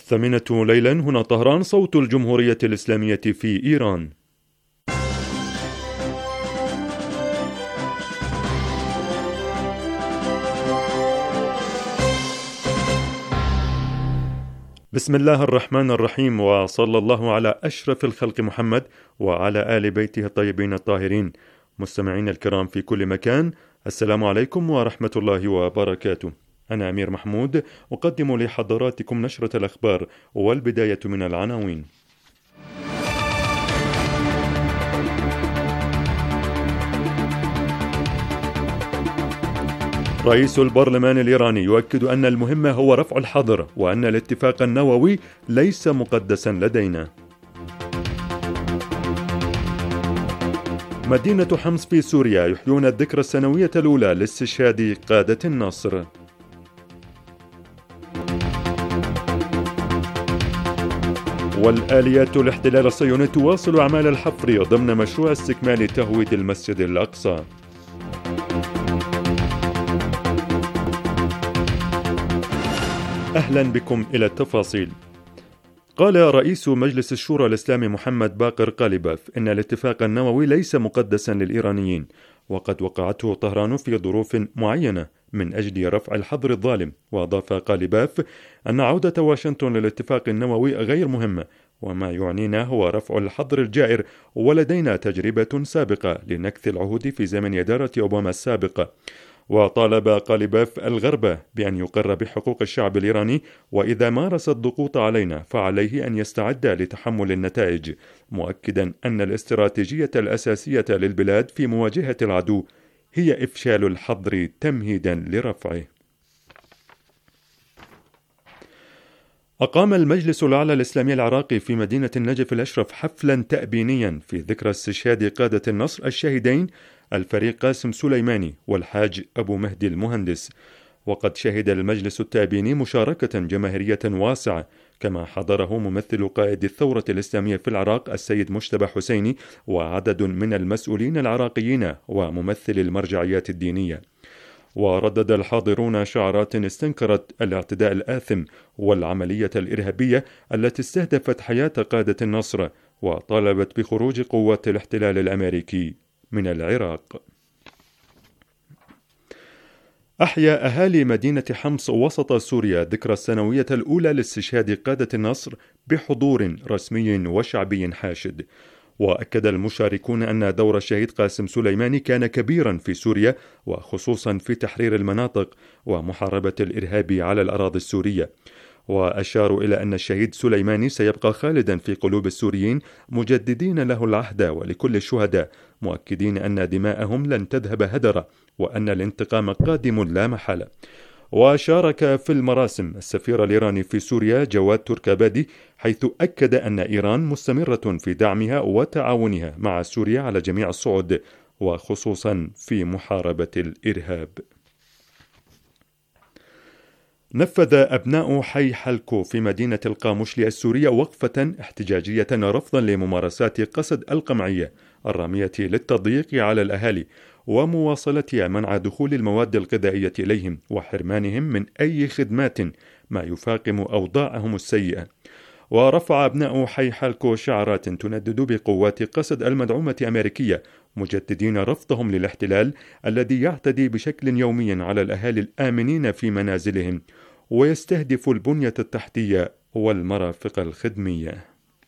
الثامنة ليلا، هنا طهران، صوت الجمهورية الإسلامية في إيران. بسم الله الرحمن الرحيم، وصلى الله على أشرف الخلق محمد وعلى آل بيته الطيبين الطاهرين. مستمعين الكرام في كل مكان، السلام عليكم ورحمة الله وبركاته. أنا أمير محمود أقدم لحضراتكم نشرة الأخبار، والبداية من العناوين. رئيس البرلمان الإيراني يؤكد أن المهم هو رفع الحظر، وأن الاتفاق النووي ليس مقدسا لدينا. مدينة حمص في سوريا يحيون الذكرى السنوية الأولى لاستشهاد قادة النصر. والآليات الاحتلال الصهيوني تواصل أعمال الحفر ضمن مشروع استكمال تهويد المسجد الأقصى. أهلا بكم إلى التفاصيل. قال رئيس مجلس الشورى الإسلامي محمد باقر قالباف إن الاتفاق النووي ليس مقدسا للإيرانيين، وقد وقعته طهران في ظروف معينة من أجل رفع الحظر الظالم. وأضاف قالباف أن عودة واشنطن للاتفاق النووي غير مهمة، وما يعنينا هو رفع الحظر الجائر، ولدينا تجربة سابقة لنكث العهود في زمن إدارة أوباما السابقة. وطالب قالباف الغرب بأن يقر بحقوق الشعب الإيراني، وإذا مارس الضغوط علينا فعليه أن يستعد لتحمل النتائج، مؤكدا أن الاستراتيجية الأساسية للبلاد في مواجهة العدو هي إفشال الحظر تمهيدا لرفعه. أقام المجلس الأعلى الإسلامي العراقي في مدينة النجف الأشرف حفلا تأبينيا في ذكرى استشهاد قادة النصر الشهيدين الفريق قاسم سليماني والحاج أبو مهدي المهندس. وقد شهد المجلس التأبيني مشاركة جماهيرية واسعة، كما حضره ممثل قائد الثورة الإسلامية في العراق السيد مجتبى حسيني، وعدد من المسؤولين العراقيين وممثل المرجعيات الدينية. وردد الحاضرون شعارات استنكرت الاعتداء الآثم والعملية الإرهابية التي استهدفت حياة قادة النصر، وطالبت بخروج قوات الاحتلال الأمريكي من العراق. أحيا أهالي مدينة حمص وسط سوريا ذكرى السنوية الأولى لاستشهاد قادة النصر بحضور رسمي وشعبي حاشد. وأكد المشاركون أن دور الشهيد قاسم سليماني كان كبيرا في سوريا، وخصوصا في تحرير المناطق ومحاربة الإرهاب على الأراضي السورية. وأشاروا إلى أن الشهيد سليماني سيبقى خالدا في قلوب السوريين، مجددين له العهد ولكل الشهداء، مؤكدين أن دماءهم لن تذهب هدرا، وأن الانتقام قادم لا محالة. وشارك في المراسم السفير الإيراني في سوريا جواد تركابادي، حيث أكد أن إيران مستمرة في دعمها وتعاونها مع سوريا على جميع الصعد، وخصوصا في محاربة الإرهاب. نفذ أبناء حي حلكو في مدينة القامشلي السورية وقفة احتجاجية رفضا لممارسات قصد القمعية الرامية للتضييق على الأهالي، ومواصلتها منع دخول المواد الغذائية إليهم وحرمانهم من أي خدمات، ما يفاقم أوضاعهم السيئة. ورفع أبناء حي حلكو شعارات تندد بقوات قصد المدعومة أمريكية، مجددين رفضهم للاحتلال الذي يعتدي بشكل يومي على الأهالي الآمنين في منازلهم، ويستهدف البنية التحتية والمرافق الخدمية.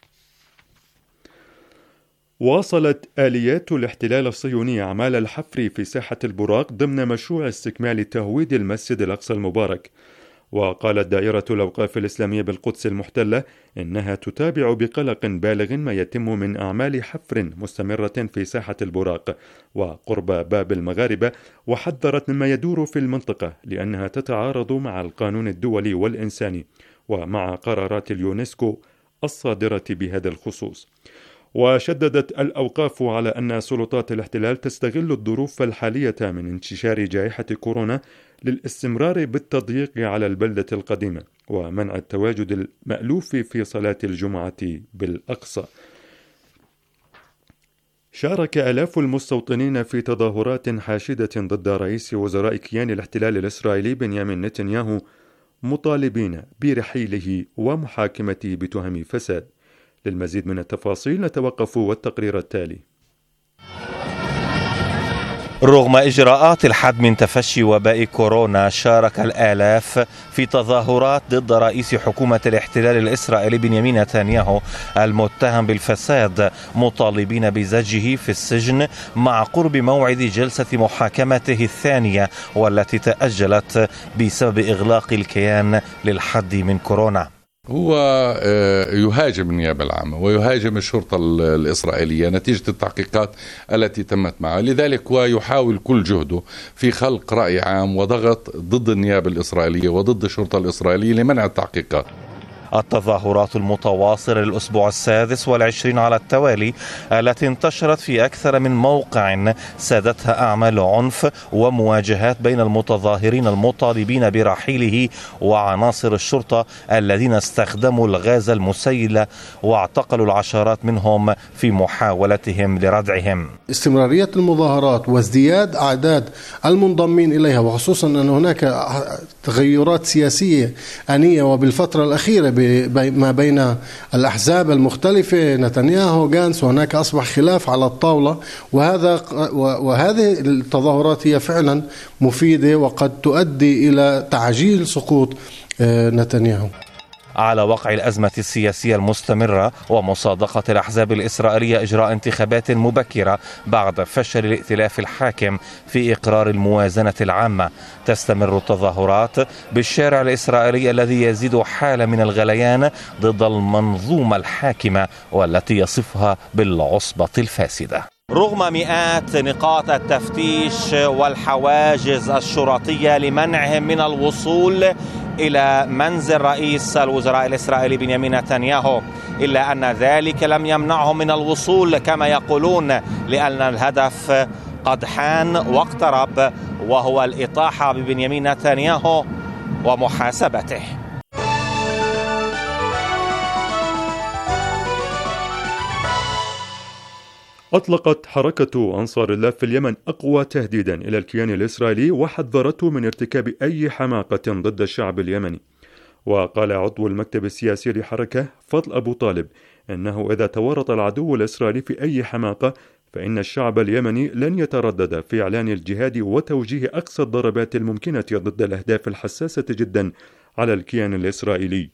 واصلت آليات الاحتلال الصهيوني أعمال الحفر في ساحة البراق ضمن مشروع استكمال تهويد المسجد الأقصى المبارك. وقالت دائرة الأوقاف الإسلامية بالقدس المحتلة إنها تتابع بقلق بالغ ما يتم من أعمال حفر مستمرة في ساحة البراق وقرب باب المغاربة، وحذرت مما يدور في المنطقة لأنها تتعارض مع القانون الدولي والإنساني ومع قرارات اليونسكو الصادرة بهذا الخصوص. وشددت الأوقاف على أن سلطات الاحتلال تستغل الظروف الحالية من انتشار جائحة كورونا للاستمرار بالتضييق على البلدة القديمة ومنع التواجد المألوف في صلاة الجمعة بالأقصى. شارك آلاف المستوطنين في تظاهرات حاشدة ضد رئيس وزراء كيان الاحتلال الإسرائيلي بنيامين نتنياهو مطالبين برحيله ومحاكمته بتهم فساد. للمزيد من التفاصيل نتوقف والتقرير التالي. رغم إجراءات الحد من تفشي وباء كورونا، شارك الآلاف في تظاهرات ضد رئيس حكومة الاحتلال الإسرائيلي بنيامين نتنياهو المتهم بالفساد، مطالبين بزجه في السجن مع قرب موعد جلسة محاكمته الثانية والتي تأجلت بسبب إغلاق الكيان للحد من كورونا. هو يهاجم النيابة العامة ويهاجم الشرطة الإسرائيلية نتيجة التحقيقات التي تمت معه، لذلك هو يحاول كل جهده في خلق رأي عام وضغط ضد النيابة الإسرائيلية وضد الشرطة الإسرائيلية لمنع التحقيقات. التظاهرات المتواصلة للأسبوع السادس والعشرين على التوالي التي انتشرت في أكثر من موقع سادتها أعمال عنف ومواجهات بين المتظاهرين المطالبين برحيله وعناصر الشرطة الذين استخدموا الغاز المسيل واعتقلوا العشرات منهم في محاولتهم لردعهم. استمرارية المظاهرات وازدياد أعداد المنضمين إليها، وخصوصا أن هناك تغيرات سياسية آنية وبالفترة الأخيرة ما بين الأحزاب المختلفة نتنياهو غانس، وهناك أصبح خلاف على الطاولة، وهذه التظاهرات هي فعلا مفيدة وقد تؤدي إلى تعجيل سقوط نتنياهو. على وقع الأزمة السياسية المستمرة ومصادقة الأحزاب الإسرائيلية إجراء انتخابات مبكرة بعد فشل الائتلاف الحاكم في إقرار الموازنة العامة، تستمر التظاهرات بالشارع الإسرائيلي الذي يزيد حالة من الغليان ضد المنظومة الحاكمة والتي يصفها بالعصبة الفاسدة. رغم مئات نقاط التفتيش والحواجز الشرطية لمنعهم من الوصول إلى منزل رئيس الوزراء الإسرائيلي بنيامين نتنياهو، إلا أن ذلك لم يمنعهم من الوصول كما يقولون، لأن الهدف قد حان واقترب، وهو الإطاحة ببنيامين نتنياهو ومحاسبته. أطلقت حركة أنصار الله في اليمن أقوى تهديدا إلى الكيان الإسرائيلي وحذرته من ارتكاب أي حماقة ضد الشعب اليمني. وقال عضو المكتب السياسي لحركة فضل أبو طالب أنه إذا تورط العدو الإسرائيلي في أي حماقة فإن الشعب اليمني لن يتردد في إعلان الجهاد وتوجيه أقصى الضربات الممكنة ضد الأهداف الحساسة جدا على الكيان الإسرائيلي.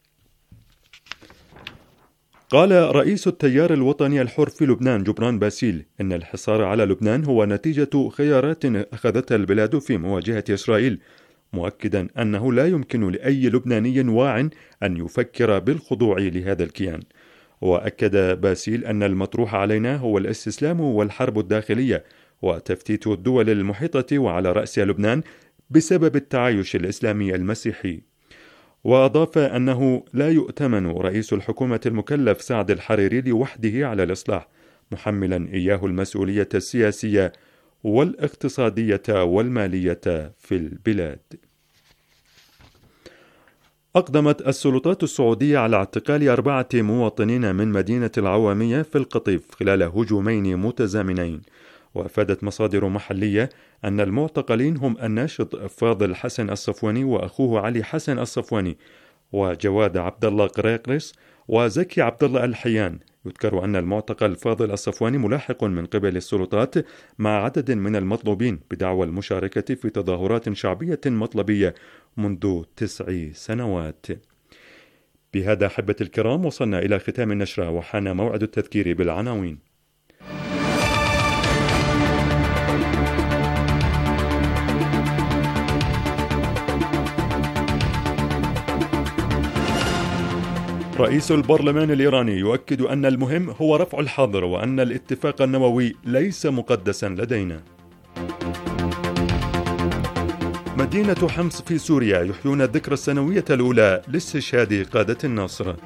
قال رئيس التيار الوطني الحر في لبنان جبران باسيل إن الحصار على لبنان هو نتيجة خيارات أخذتها البلاد في مواجهة إسرائيل، مؤكدا أنه لا يمكن لأي لبناني واع أن يفكر بالخضوع لهذا الكيان. وأكد باسيل أن المطروح علينا هو الاستسلام والحرب الداخلية وتفتيت الدول المحيطة وعلى رأسها لبنان بسبب التعايش الإسلامي المسيحي. وأضاف أنه لا يؤتمن رئيس الحكومة المكلف سعد الحريري لوحده على الإصلاح، محملا إياه المسؤولية السياسية والاقتصادية والمالية في البلاد. أقدمت السلطات السعودية على اعتقال 4 مواطنين من مدينة العوامية في القطيف خلال هجومين متزامنين. وأفادت مصادر محلية أن المعتقلين هم الناشط فاضل حسن الصفواني وأخوه علي حسن الصفواني وجواد عبد الله قريقرس وزكي عبد الله الحيان. يذكر أن المعتقل فاضل الصفواني ملاحق من قبل السلطات مع عدد من المطلوبين بدعوى المشاركة في تظاهرات شعبية مطلبية منذ 9 سنوات. بهذا أحبة الكرام وصلنا إلى ختام النشرة وحان موعد التذكير بالعناوين. رئيس البرلمان الإيراني يؤكد أن المهم هو رفع الحظر وأن الاتفاق النووي ليس مقدسا لدينا. مدينة حمص في سوريا يحيون الذكرى السنوية الأولى لاستشهاد قادة النصر.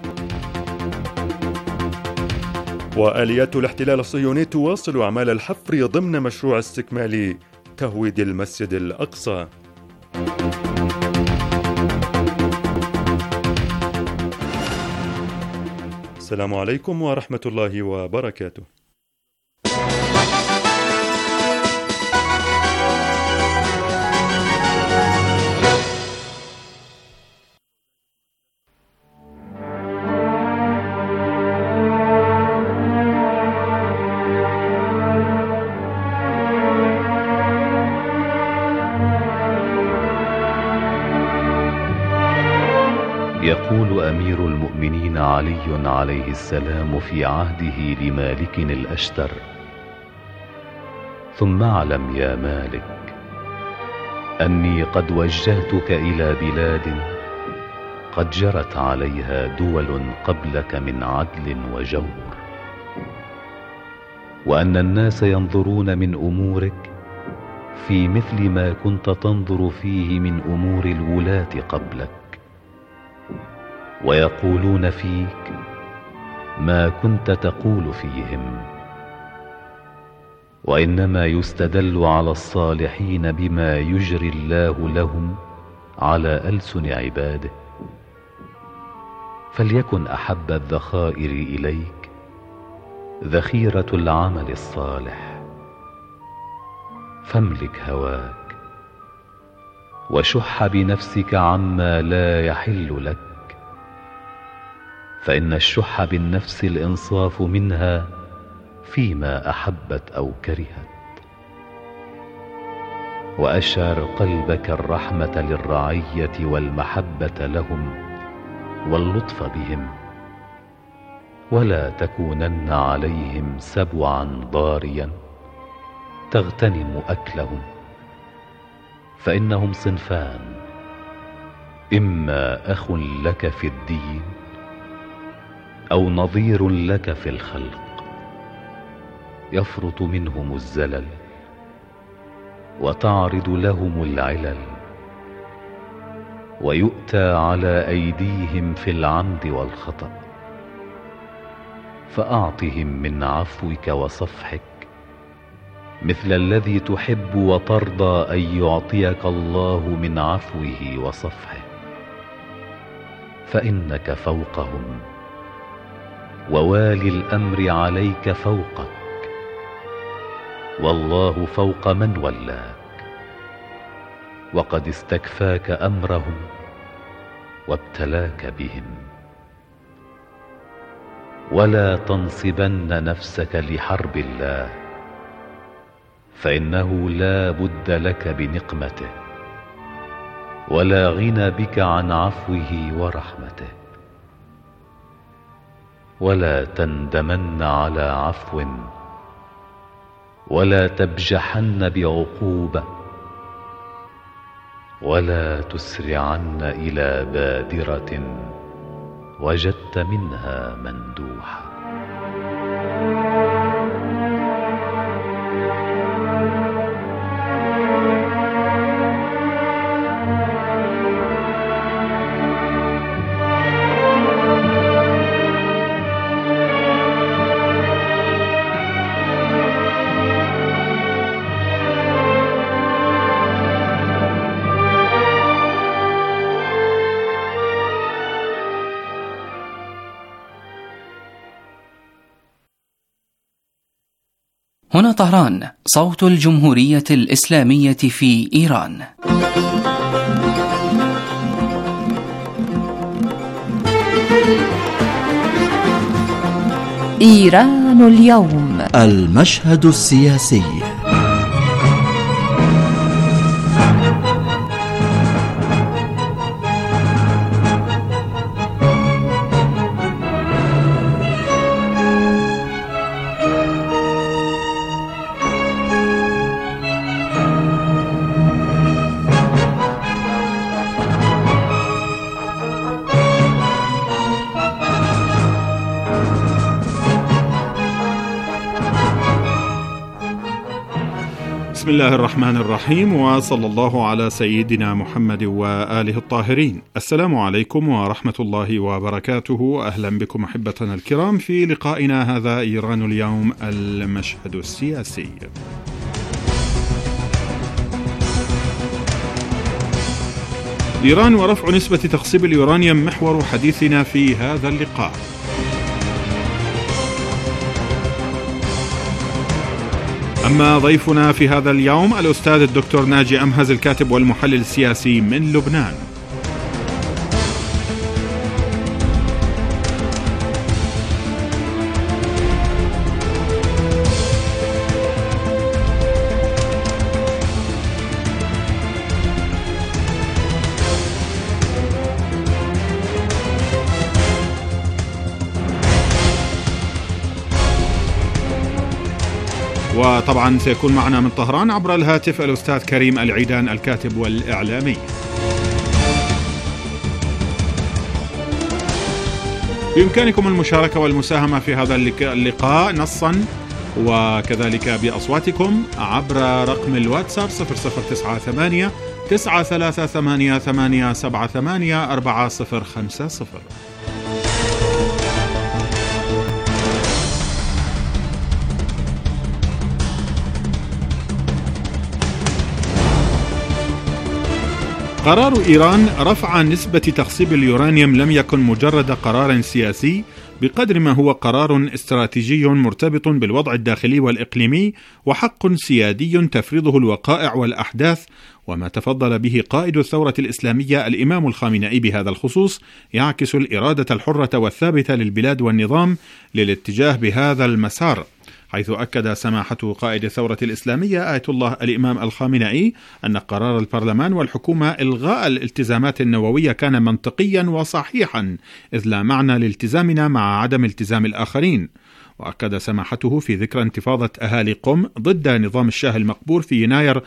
وآليات الاحتلال الصهيوني تواصل أعمال الحفر ضمن مشروع استكمال تهويد المسجد الأقصى. السلام عليكم ورحمة الله وبركاته. يقول أمير المؤمنين علي عليه السلام في عهده لمالك الأشتر: ثم اعلم يا مالك أني قد وجهتك إلى بلاد قد جرت عليها دول قبلك من عدل وجور، وأن الناس ينظرون من أمورك في مثل ما كنت تنظر فيه من أمور الولاة قبلك، ويقولون فيك ما كنت تقول فيهم. وإنما يستدل على الصالحين بما يجري الله لهم على ألسن عباده. فليكن أحب الذخائر إليك ذخيرة العمل الصالح، فاملك هواك وشح بنفسك عما لا يحل لك، فإن الشح بالنفس الإنصاف منها فيما أحبت أو كرهت. وأشعر قلبك الرحمة للرعية والمحبة لهم واللطف بهم، ولا تكونن عليهم سبعا ضاريا تغتنم أكلهم، فإنهم صنفان: إما أخ لك في الدين أو نظير لك في الخلق، يفرط منهم الزلل وتعرض لهم العلل، ويؤتى على أيديهم في العمد والخطأ. فأعطهم من عفوك وصفحك مثل الذي تحب وترضى أن يعطيك الله من عفوه وصفحه، فإنك فوقهم، ووالي الأمر عليك فوقك، والله فوق من ولاك، وقد استكفاك أمرهم وابتلاك بهم. ولا تنصبن نفسك لحرب الله، فإنه لا بد لك بنقمته، ولا غنى بك عن عفوه ورحمته. ولا تندمن على عفو، ولا تبجحن بعقوبة، ولا تسرعن إلى بادرة وجدت منها مندوحة. هنا طهران، صوت الجمهورية الإسلامية في إيران. إيران اليوم، المشهد السياسي. بسم الله الرحمن الرحيم، وصلى الله على سيدنا محمد وآله الطاهرين. السلام عليكم ورحمة الله وبركاته. أهلا بكم أحبتنا الكرام في لقائنا هذا إيران اليوم، المشهد السياسي. إيران ورفع نسبة تخصيب اليورانيوم محور حديثنا في هذا اللقاء. أما ضيفنا في هذا اليوم الأستاذ الدكتور ناجي أمهز، الكاتب والمحلل السياسي من لبنان. وطبعا سيكون معنا من طهران عبر الهاتف الأستاذ كريم العيدان الكاتب والإعلامي. بإمكانكم المشاركة والمساهمة في هذا اللقاء نصا وكذلك بأصواتكم عبر رقم الواتساب 0098 938 878 4050. قرار إيران رفع نسبة تخصيب اليورانيوم لم يكن مجرد قرار سياسي بقدر ما هو قرار استراتيجي مرتبط بالوضع الداخلي والإقليمي وحق سيادي تفرضه الوقائع والأحداث، وما تفضل به قائد الثورة الإسلامية الإمام الخامنئي بهذا الخصوص يعكس الإرادة الحرة والثابتة للبلاد والنظام للاتجاه بهذا المسار، حيث أكد سماحة قائد الثورة الإسلامية آية الله الإمام الخامنئي أن قرار البرلمان والحكومة إلغاء الالتزامات النووية كان منطقيا وصحيحا، إذ لا معنى لالتزامنا مع عدم التزام الآخرين. وأكد سماحته في ذكرى انتفاضة أهالي قم ضد نظام الشاه المقبور في يناير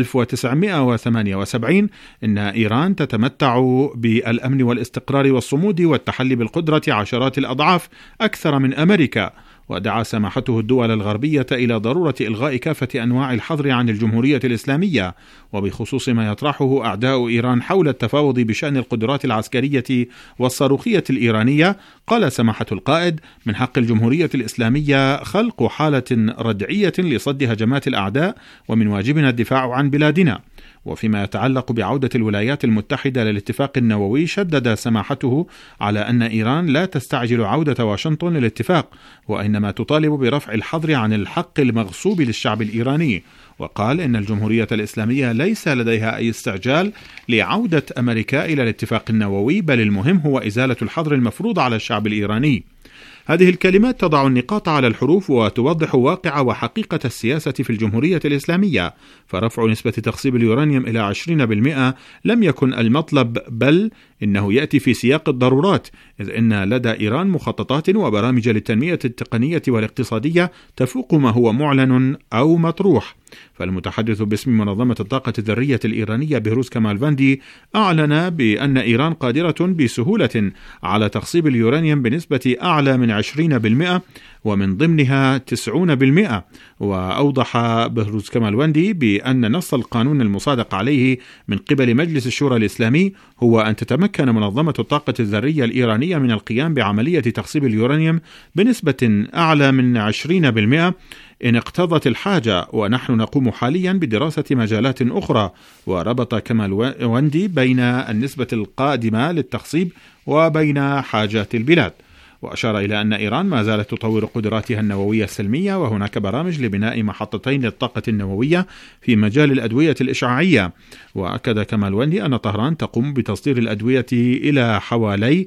1978 أن إيران تتمتع بالأمن والاستقرار والصمود والتحلي بالقدرة عشرات الأضعاف أكثر من أمريكا، ودعا سماحته الدول الغربية إلى ضرورة إلغاء كافة أنواع الحظر عن الجمهورية الإسلامية، وبخصوص ما يطرحه أعداء إيران حول التفاوض بشأن القدرات العسكرية والصاروخية الإيرانية. قال سماحة القائد: من حق الجمهورية الإسلامية خلق حالة ردعية لصد هجمات الأعداء، ومن واجبنا الدفاع عن بلادنا. وفيما يتعلق بعودة الولايات المتحدة للاتفاق النووي، شدد سماحته على أن إيران لا تستعجل عودة واشنطن للاتفاق، وإنما تطالب برفع الحظر عن الحق المغصوب للشعب الإيراني. وقال إن الجمهورية الإسلامية ليس لديها أي استعجال لعودة أمريكا إلى الاتفاق النووي، بل المهم هو إزالة الحظر المفروض على الشعب الإيراني. هذه الكلمات تضع النقاط على الحروف وتوضح واقع وحقيقة السياسة في الجمهورية الإسلامية، فرفع نسبة تخصيب اليورانيوم إلى 20% لم يكن المطلب، بل إنه يأتي في سياق الضرورات، إذ إن لدى إيران مخططات وبرامج للتنمية التقنية والاقتصادية تفوق ما هو معلن أو مطروح. فالمتحدث باسم منظمة الطاقة الذرية الإيرانية بهروز كمالفاندي أعلن بأن إيران قادرة بسهولة على تخصيب اليورانيوم بنسبة أعلى من 20%، ومن ضمنها 90%. وأوضح بهروز كمالفاندي بأن نص القانون المصادق عليه من قبل مجلس الشورى الإسلامي هو أن تتمكن منظمة الطاقة الذرية الإيرانية من القيام بعملية تخصيب اليورانيوم بنسبة أعلى من 20% إن اقتضت الحاجة، ونحن نقوم حاليا بدراسة مجالات أخرى. وربط كمالفاندي بين النسبة القادمة للتخصيب وبين حاجات البلاد، وأشار إلى أن إيران ما زالت تطور قدراتها النووية السلمية، وهناك برامج لبناء محطتين للطاقة النووية في مجال الأدوية الإشعاعية. وأكد كمالفاندي أن طهران تقوم بتصدير الأدوية إلى حوالي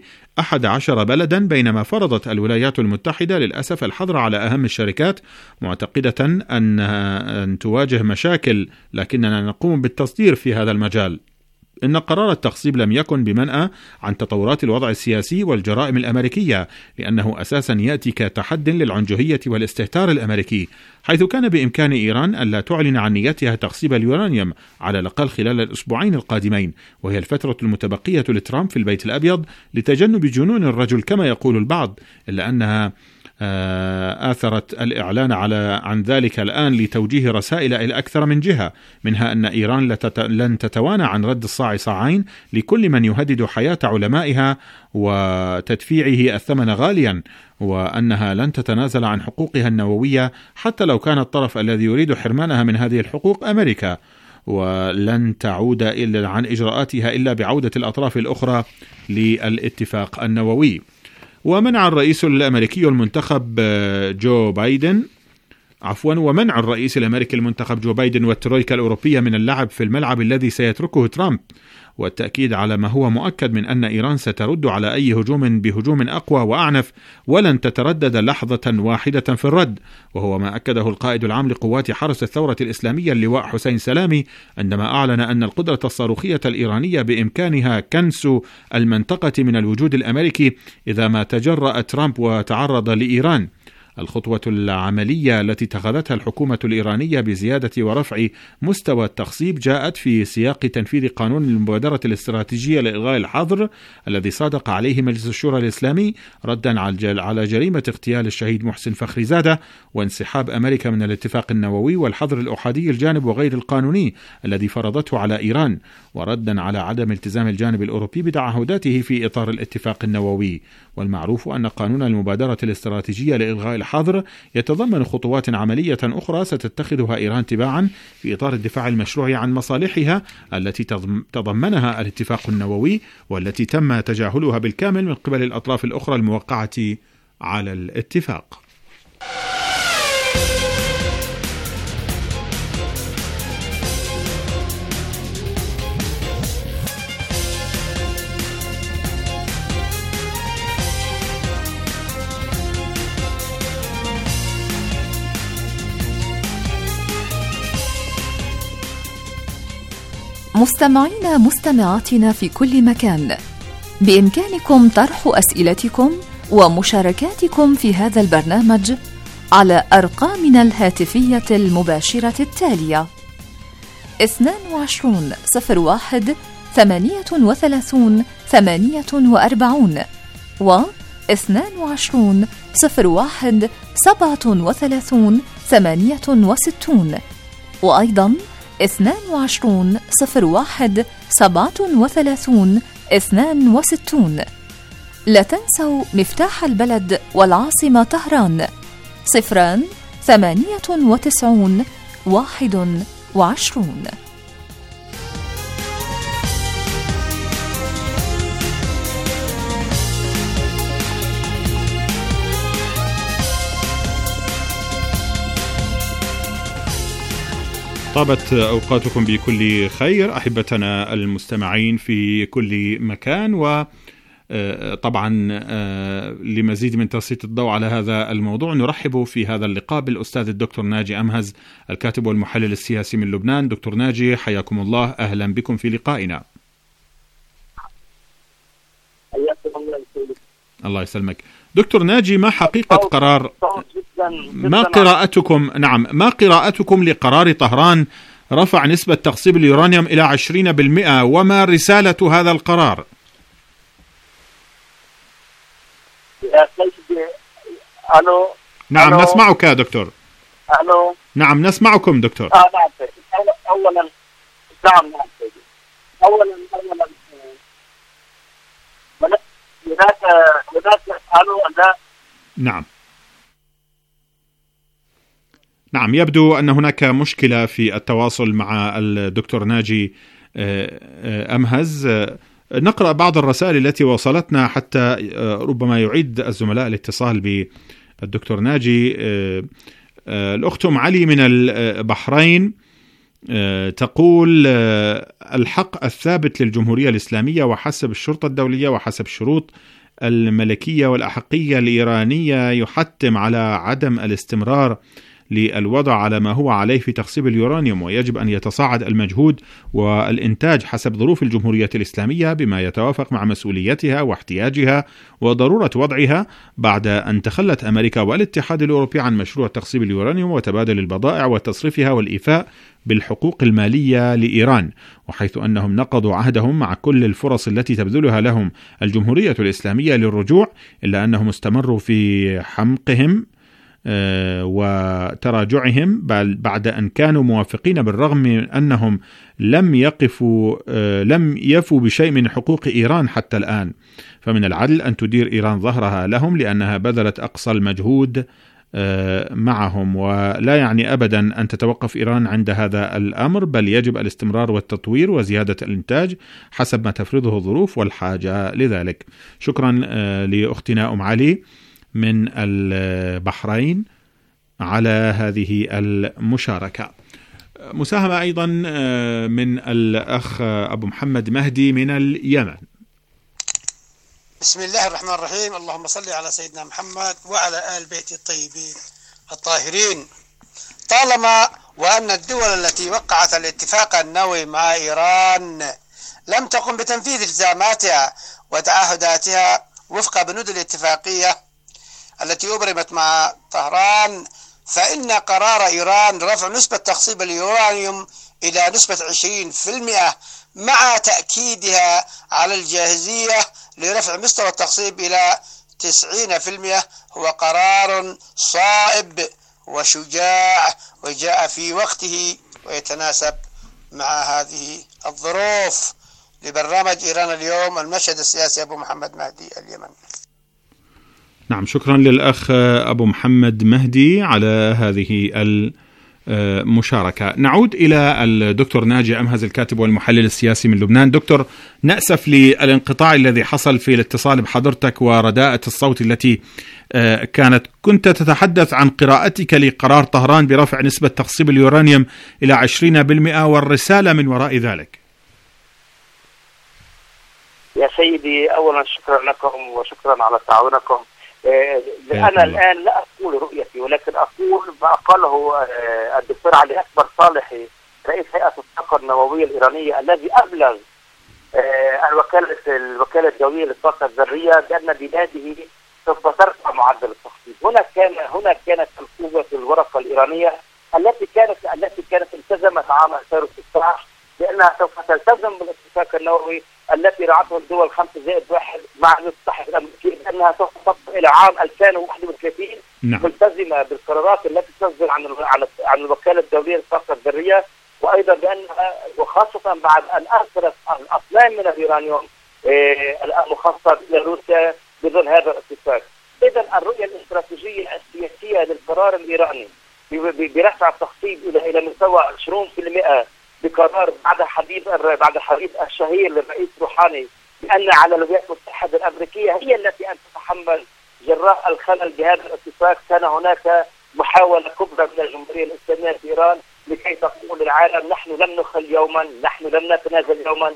11 بلدا، بينما فرضت الولايات المتحدة للأسف الحظر على أهم الشركات، معتقدة أن تواجه مشاكل، لكننا نقوم بالتصدير في هذا المجال. إن قرار التخصيب لم يكن بمنأى عن تطورات الوضع السياسي والجرائم الأمريكية، لأنه أساسا يأتي كتحد للعنجهية والاستهتار الأمريكي، حيث كان بإمكان إيران ألا تعلن عن نيتها تخصيب اليورانيوم على الأقل خلال الأسبوعين القادمين، وهي الفترة المتبقية لترامب في البيت الأبيض لتجنب جنون الرجل كما يقول البعض، إلا أنها آثرت الإعلان عن ذلك الآن لتوجيه رسائل إلى أكثر من جهة، منها أن إيران لن تتوانى عن رد الصاع صاعين لكل من يهدد حياة علمائها وتدفيعه الثمن غاليا، وأنها لن تتنازل عن حقوقها النووية حتى لو كان الطرف الذي يريد حرمانها من هذه الحقوق أمريكا، ولن تعود إلا عن إجراءاتها إلا بعودة الأطراف الأخرى للاتفاق النووي. ومنع الرئيس الأمريكي المنتخب جو بايدن والترويكا الأوروبية من اللعب في الملعب الذي سيتركه ترامب، والتأكيد على ما هو مؤكد من أن إيران سترد على أي هجوم بهجوم أقوى وأعنف، ولن تتردد لحظة واحدة في الرد، وهو ما أكده القائد العام لقوات حرس الثورة الإسلامية اللواء حسين سلامي عندما أعلن أن القدرة الصاروخية الإيرانية بإمكانها كنس المنطقة من الوجود الأمريكي إذا ما تجرأ ترامب وتعرض لإيران. الخطوة العملية التي اتخذتها الحكومة الإيرانية بزيادة ورفع مستوى التخصيب جاءت في سياق تنفيذ قانون المبادرة الاستراتيجية لإلغاء الحظر الذي صادق عليه مجلس الشورى الإسلامي ردا على جريمة اغتيال الشهيد محسن فخريزادة وانسحاب أمريكا من الاتفاق النووي والحظر الأحادي الجانب وغير القانوني الذي فرضته على إيران، وردا على عدم التزام الجانب الأوروبي بتعهداته في إطار الاتفاق النووي. والمعروف أن قانون المبادرة الاستراتيجية لإلغاء الحظر يتضمن خطوات عملية أخرى ستتخذها إيران تباعا في إطار الدفاع المشروع عن مصالحها التي تضمنها الاتفاق النووي والتي تم تجاهلها بالكامل من قبل الأطراف الأخرى الموقعة على الاتفاق. مستمعينا مستمعاتنا في كل مكان، بإمكانكم طرح أسئلتكم ومشاركاتكم في هذا البرنامج على أرقامنا الهاتفية المباشرة التالية: 22 01 38 48 و 22 01 37 68 وأيضا 22 01 37 62. لا تنسوا مفتاح البلد والعاصمة طهران 098 21. طابت أوقاتكم بكل خير أحبتنا المستمعين في كل مكان، وطبعا لمزيد من تسليط الضوء على هذا الموضوع نرحب في هذا اللقاء بالأستاذ الدكتور ناجي أمهز الكاتب والمحلل السياسي من لبنان. دكتور ناجي حياكم الله، أهلا بكم في لقائنا. الله يسلمك. دكتور ناجي، ما حقيقة قرار ما قراءتكم لقرار طهران رفع نسبة تخصيب اليورانيوم إلى 20%، وما رسالة هذا القرار؟ ألو. نعم ألو. نسمعك يا دكتور. ألو. نعم نسمعكم دكتور. نعم. أولا نعم يبدو أن هناك مشكلة في التواصل مع الدكتور ناجي أمهز. نقرأ بعض الرسائل التي وصلتنا حتى ربما يعيد الزملاء الاتصال بالدكتور ناجي. الأخت أم علي من البحرين تقول: الحق الثابت للجمهورية الإسلامية وحسب الشرطة الدولية وحسب الشروط الملكية والأحقية الإيرانية يحتم على عدم الاستمرار للوضع على ما هو عليه في تخصيب اليورانيوم، ويجب أن يتصاعد المجهود والإنتاج حسب ظروف الجمهورية الإسلامية بما يتوافق مع مسؤوليتها واحتياجها وضرورة وضعها، بعد أن تخلت أمريكا والاتحاد الأوروبي عن مشروع تخصيب اليورانيوم وتبادل البضائع وتصريفها والإيفاء بالحقوق المالية لإيران، وحيث أنهم نقضوا عهدهم مع كل الفرص التي تبذلها لهم الجمهورية الإسلامية للرجوع، إلا أنهم استمروا في حمقهم وتراجعهم بعد أن كانوا موافقين بالرغم من أنهم لم يفوا بشيء من حقوق إيران حتى الآن. فمن العدل أن تدير إيران ظهرها لهم لأنها بذلت أقصى المجهود معهم، ولا يعني أبدا أن تتوقف إيران عند هذا الأمر، بل يجب الاستمرار والتطوير وزيادة الإنتاج حسب ما تفرضه الظروف والحاجة لذلك. شكرا لأختنا أم علي من البحرين على هذه المشاركة. مساهمة أيضا من الأخ أبو محمد مهدي من اليمن. بسم الله الرحمن الرحيم، اللهم صل على سيدنا محمد وعلى آل بيت الطيبين الطاهرين. طالما وأن الدول التي وقعت الاتفاق النووي مع إيران لم تقم بتنفيذ التزاماتها وتعهداتها وفق بنود الاتفاقية، التي أبرمت مع طهران، فإن قرار إيران رفع نسبة تخصيب اليورانيوم إلى نسبة 20% مع تأكيدها على الجاهزية لرفع مستوى التخصيب إلى 90% هو قرار صائب وشجاع وجاء في وقته ويتناسب مع هذه الظروف. لبرنامج إيران اليوم، المشهد السياسي أبو محمد مهدي، اليمن. نعم، شكرا للأخ أبو محمد مهدي على هذه المشاركة. نعود إلى الدكتور ناجي أمهز، الكاتب والمحلل السياسي من لبنان. دكتور، نأسف للانقطاع الذي حصل في الاتصال بحضرتك ورداءة الصوت التي كنت تتحدث عن قراءتك لقرار طهران برفع نسبة تخصيب اليورانيوم إلى 20% والرسالة من وراء ذلك. يا سيدي، أولا شكرا لكم وشكرا على تعاونكم. أنا الآن لا أقول رؤيتي، ولكن أقول ما قاله الدكتور علي أكبر صالحي رئيس هيئة الطاقة النووية الإيرانية، الذي أبلغ الوكالة الدولية للطاقة الذرية بأن بلاده سوف ترفع معدل التخفيض. هنا كانت القوة الورقة الإيرانية التي كانت التزمت عام 2016 بأنها سوف تلتزم بالاتفاق النووي التي رعته الدول 5+1 مع المتحدة الأمريكية، بأنها سوف تصل إلى عام 2031 ملتزمة بالقرارات التي تصدر عن الوكالة الدولية للطاقة الذرية، وأيضا بأنها وخاصة بعد أن أرسلت الأطنان من اليورانيوم المخصص لروسيا بظل هذا الاتفاق. إذا الرؤية الاستراتيجية السياسية للقرار الإيراني برفع التخفيض إلى مستوى 20% بقرار بعد حديث الشهير للرئيس روحاني بأن على الولايات المتحدة الأمريكية هي التي أن تتحمل جراء الخلل بهذا الاتفاق. كان هناك محاولة كبرى من الجمهورية الإسلامية في إيران لكي تقول للعالم: نحن لم نخل يوما، نحن لم نتنازل يوما،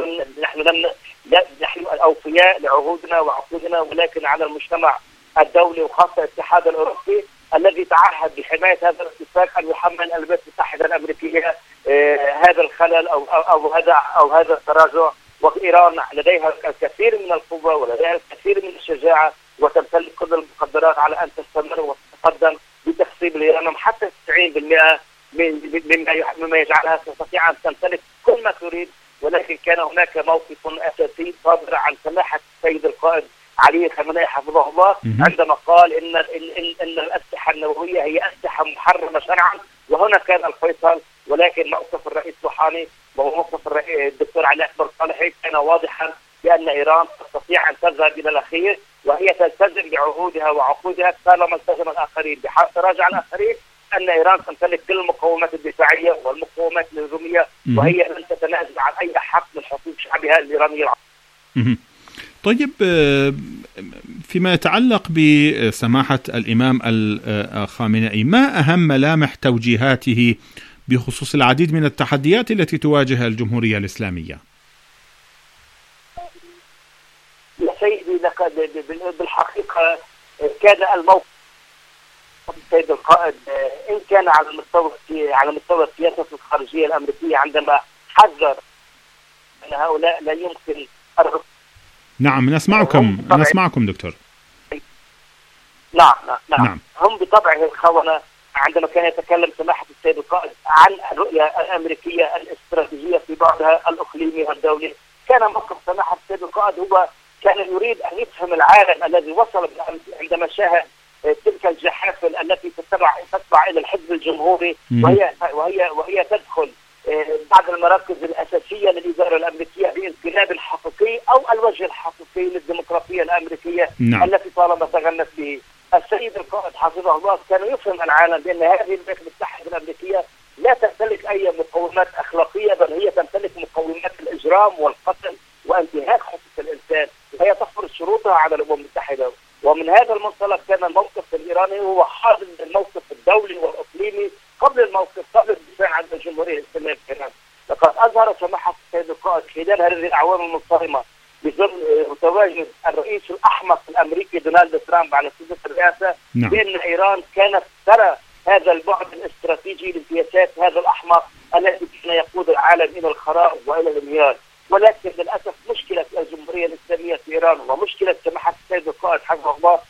نحن الأوفياء لعهودنا وعقودنا، ولكن على المجتمع الدولي وخاصة الاتحاد الأوروبي الذي تعهد بحماية هذا الاتفاق أن يحمل الولايات المتحدة الأمريكية هذا الخلل أو هذا التراجع. وإيران لديها الكثير من القوة ولديها الكثير من الشجاعة وتمتلك كل المقدرات على أن تستمر وتتقدم بتخصيب اليورانيوم حتى 90% مما يجعلها تستطيع أن تمتلك كل ما تريد. ولكن كان هناك موقف أساسي صادر عن سماحة السيد القائد علي خامنئي حفظه الله عندما قال إن الأسلحة النووية هي أسلحة محرمة شرعا، وهنا كان الفيصل. ولكن موقف الرئيس روحاني وموقف الدكتور علي أكبر صالحي كان واضحا بأن إيران تستطيع أن تذهب إلى الأخير وهي تلتزم بعهودها وعقودها طالما التزم الآخرين. بحال تراجع الآخرين أن إيران تمتلك كل المقومات الدفاعية والمقومات الهجومية، وهي لن تتنازل عن أي حق من حقوق شعبها الإيراني. طيب، فيما يتعلق بسماحة الإمام الخامنئي، ما أهم ملامح توجيهاته بخصوص العديد من التحديات التي تواجه الجمهورية الإسلامية؟ يا سيدي، بالحقيقة كان الموقف السيد القائد إن كان على مستوى السياسة الخارجية الأمريكية عندما حذر أن هؤلاء لا يمكن نعم، نسمعكم دكتور. نعم. هم بطبعه الخونة. عندما كان يتكلم سماحة السيد القائد عن الرؤية الأمريكية الاستراتيجية في بعدها الإقليمي والدولي، كان موقف سماحة السيد القائد هو كان يريد أن يفهم العالم الذي وصل عندما شاهد تلك الجحافل التي تتبع إلى الحزب الجمهوري وهي تدخل بعض المراكز الأساسية للإدارة الأمريكية بانقلاب حقيقي أو الوجه الحقيقي للديمقراطية الأمريكية التي طالما تغنت به. السيد القائد حفظه الله كان يفهم العالم بأن هذه الولايات المتحدة الأمريكية لا تمتلك أي مقومات أخلاقية، بل هي تمتلك مقومات الإجرام والقتل وانتهاك حقوق الإنسان، وهي تفرض شروطها على الأمم المتحدة. ومن هذا المنطلق كان الموقف الإيراني هو حاضن الموقف الدولي والإقليمي قبل الدفاع عن الجمهورية الإسلامية في إيران. لقد أظهر سماحة السيد القائد خلال هذه الأعوام المنصرمة بظل تواجد الرئيس الأحمق الأمريكي دونالد ترامب على سدة الرئاسة بأن إيران كانت ترى هذا البعد الاستراتيجي لسياسات هذا الأحمق الذي كان يقود العالم إلى الخراب وإلى الانهيار. ولكن للأسف مشكلة الجمهورية الإسلامية في إيران ومشكلة سماحة السيد القائد حفظه الله إن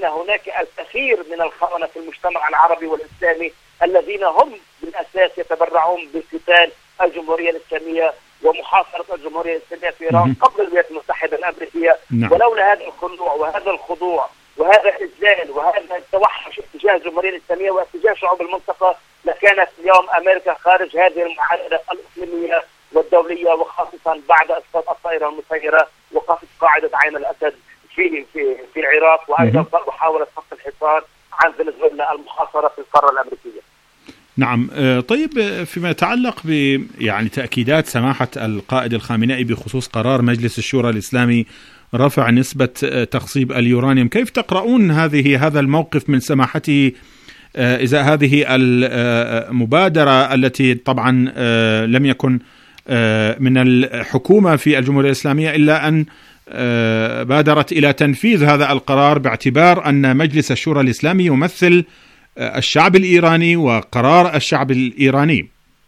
أن هناك الكثير من الخونة في المجتمع العربي والإسلامي الذين هم بالأساس يتبرعون بقتال الجمهورية الإسلامية ومحاصرة الجمهورية الإسلامية في إيران قبل الولايات المتحدة الأمريكية. ولولا هذا الخضوع وهذا الخضوع وهذا الإذلال وهذا التوحش اتجاه الجمهورية الإسلامية واتجاه شعوب المنطقة لكانت اليوم أمريكا خارج هذه المعادلة الإقليمية والدولية، وخاصة بعد إسقاط الطائرة المسيرة وقصف قاعدة عين الأسد في العراق، وأيضا محاولة فك الحصار عن فنزويلا المحاصرة في القارة الأمريكية. نعم. طيب، فيما يتعلق يعني تأكيدات سماحة القائد الخامنئي بخصوص قرار مجلس الشورى الإسلامي رفع نسبة تخصيب اليورانيوم، كيف تقرؤون هذا الموقف من سماحته إذا هذه المبادرة التي طبعا لم يكن من الحكومة في الجمهورية الإسلامية إلا أن بادرت إلى تنفيذ هذا القرار باعتبار أن مجلس الشورى الإسلامي يمثل الشعب الإيراني وقرار الشعب الإيراني؟